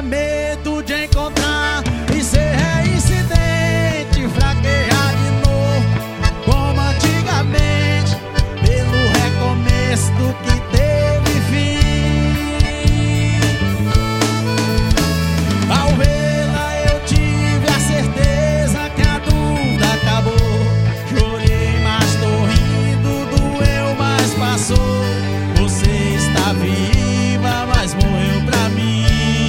tinha medo de encontrar e ser reincidente, fraquejar de novo, como antigamente, pelo recomeço do que teve fim. Ao vê-la eu tive a certeza que a dúvida acabou. Chorei, mas tô rindo, doeu, mas passou. Você está viva, mas morreu pra mim.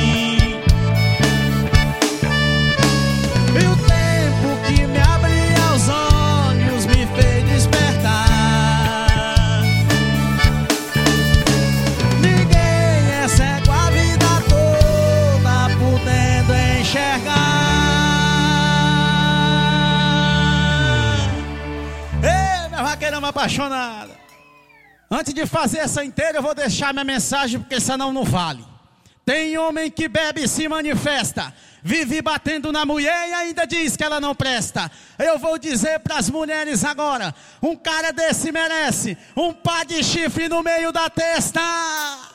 E o tempo que me abria os olhos me fez despertar. Ninguém é cego a vida toda, podendo enxergar. Ei, minha vaqueirama apaixonada, antes de fazer essa inteira, eu vou deixar minha mensagem, porque senão não vale. Tem homem que bebe e se manifesta, vive batendo na mulher e ainda diz que ela não presta. Eu vou dizer pras mulheres agora: um cara desse merece um par de chifre no meio da testa.